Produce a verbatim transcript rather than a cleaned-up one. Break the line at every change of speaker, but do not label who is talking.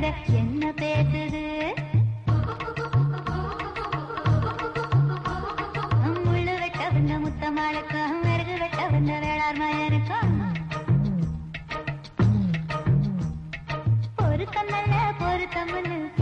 அட என்ன பேசுது முள்ளு வெட்ட வந்த முத்தமாளுக்கும் மெருகு வெட்ட வந்த வேளார் மயனுக்கும் பொருத்தம் நல்ல பொருத்தம்னு